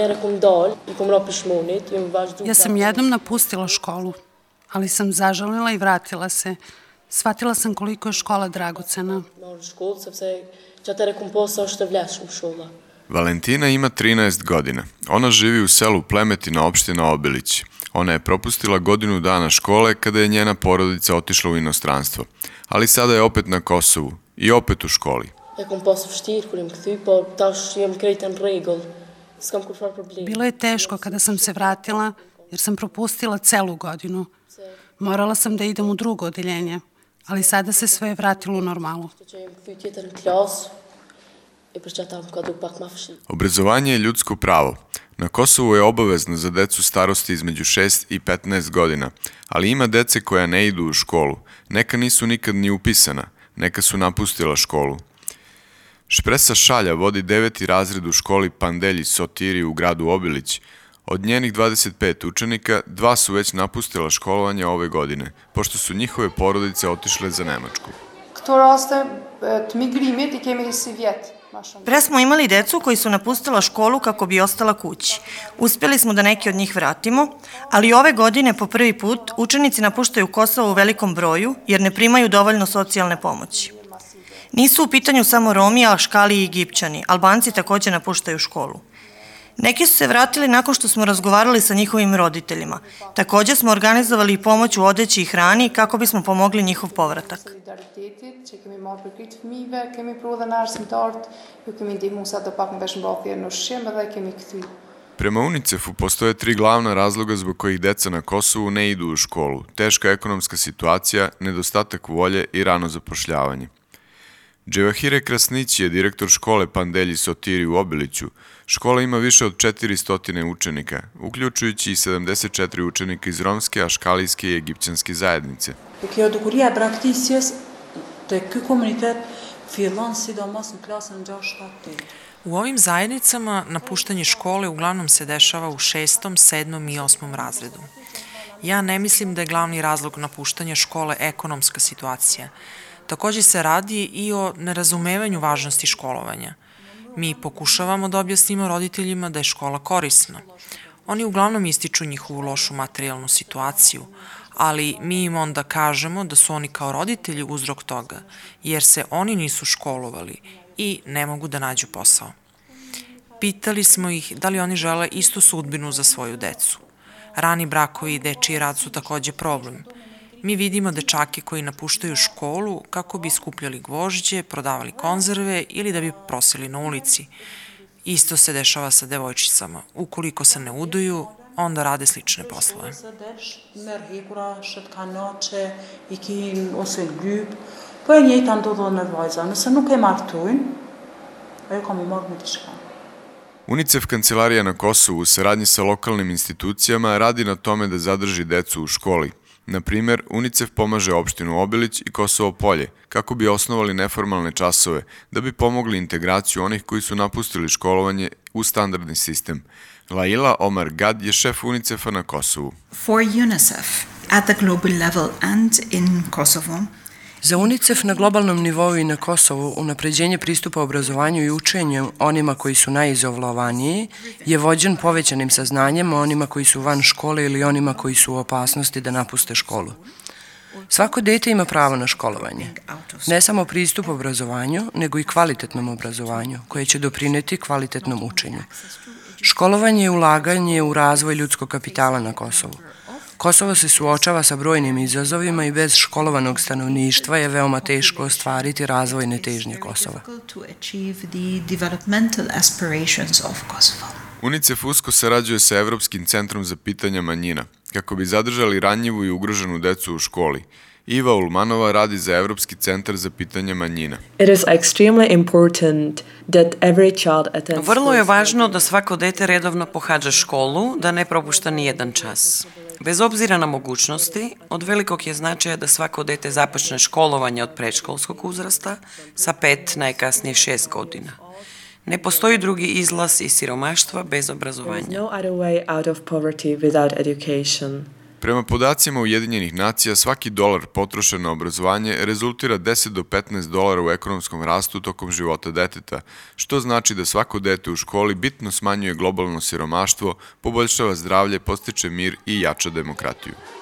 Ja sam jednom napustila školu, ali sam zažalila i vratila se. Shvatila sam koliko je škola dragocena. Valentina ima 13 godina. Ona živi u selu Plemetina, opština Obilić. Ona je propustila godinu dana škole kada je njena porodica otišla u inostranstvo. Ali sada je opet na Kosovu i opet u školi. Bilo je teško kada sam se vratila jer sam propustila celu godinu. Morala sam da idem u drugo odeljenje, ali sada se sve je vratilo u normalu. Obrazovanje je ljudsko pravo. Na Kosovu je obavezno za decu starosti između 6 i 15 godina, ali ima dece koja ne idu u školu. Neka nisu nikad ni upisana, neka su napustila školu. Špresa Šalja vodi 9. razred u školi Pandelji Sotiri u gradu Obilić. Od njenih 25 učenika, 2 su već napustila školovanje ove godine, pošto su njihove porodice otišle za Nemačku. Pre smo imali decu koji su napustila školu kako bi ostala kući. Uspjeli smo da neki od njih vratimo, ali ove godine po prvi put učenici napuštaju Kosovo u velikom broju jer ne primaju dovoljno socijalne pomoći. Nisu u pitanju samo Romi, Aškali i Egipćani. Albanci također napuštaju školu. Neki su se vratili nakon što smo razgovarali sa njihovim roditeljima. Također smo organizovali pomoć u odeći i hrani kako bismo pomogli njihov povratak. Prema UNICEF-u postoje 3 glavna razloga zbog kojih deca na Kosovu ne idu u školu. Teška ekonomska situacija, nedostatak volje i rano zapošljavanje. Dževahire Krasnić je direktor škole Pandelji Sotiri u Obiliću. Škola ima više od 400 učenika, uključujući i 74 učenika iz romske, aškalijske i egipćanske zajednice. U ovim zajednicama napuštanje škole uglavnom se dešava u 6., 7. i 8. razredu. Ja ne mislim da je glavni razlog napuštanja škole ekonomska situacija. Također se radi i o nerazumevanju važnosti školovanja. Mi pokušavamo da objasnimo roditeljima da je škola korisna. Oni uglavnom ističu njihovu lošu materijalnu situaciju, ali mi im onda kažemo da su oni kao roditelji uzrok toga, jer se oni nisu školovali i ne mogu da nađu posao. Pitali smo ih da li oni žele istu sudbinu za svoju decu. Rani brakovi i dečiji rad su također problem. Mi vidimo dečake koji napuštaju školu kako bi skupljali gvožđe, prodavali konzerve ili da bi prosili na ulici. Isto se dešava sa devojčicama. Ukoliko se ne uduju, onda rade slične poslove. UNICEF kancelarija na Kosovu u saradnji sa lokalnim institucijama radi na tome da zadrži decu u školi. Na primjer, UNICEF pomaže opštinu Obilić i Kosovo Polje kako bi osnovali neformalne časove da bi pomogli integraciju onih koji su napustili školovanje u standardni sistem. Laila Omar Gad je šef UNICEF-a na Kosovu. For UNICEF at the global level and in Kosovo, za UNICEF na globalnom nivou i na Kosovu unapređenje pristupa obrazovanju i učenju onima koji su najizolovaniji je vođen povećanim saznanjem o onima koji su van škole ili onima koji su u opasnosti da napuste školu. Svako dete ima pravo na školovanje. Ne samo pristup obrazovanju, nego i kvalitetnom obrazovanju, koje će doprineti kvalitetnom učenju. Školovanje je ulaganje u razvoj ljudskog kapitala na Kosovu. Kosovo se suočava sa brojnim izazovima i bez školovanog stanovništva je veoma teško ostvariti razvojne težnje Kosova. UNICEF usko sarađuje sa Evropskim centrom za pitanja manjina, kako bi zadržali ranjivu i ugroženu decu u školi. Iva Ulmanova radi za Evropski centar za pitanja manjina. Vrlo je važno da svako dete redovno pohađa školu, da ne propušta ni jedan čas. Bez obzira na mogućnosti, od velikog je značaja da svako dete započne školovanje od predškolskog uzrasta sa 5, najkasnije 6 godina. Ne postoji drugi izlaz iz siromaštva bez obrazovanja. Prema podacima Ujedinjenih nacija, svaki dolar potrošen na obrazovanje rezultira 10 do 15 dolara u ekonomskom rastu tokom života deteta, što znači da svako dete u školi bitno smanjuje globalno siromaštvo, poboljšava zdravlje, postiče mir i jača demokratiju.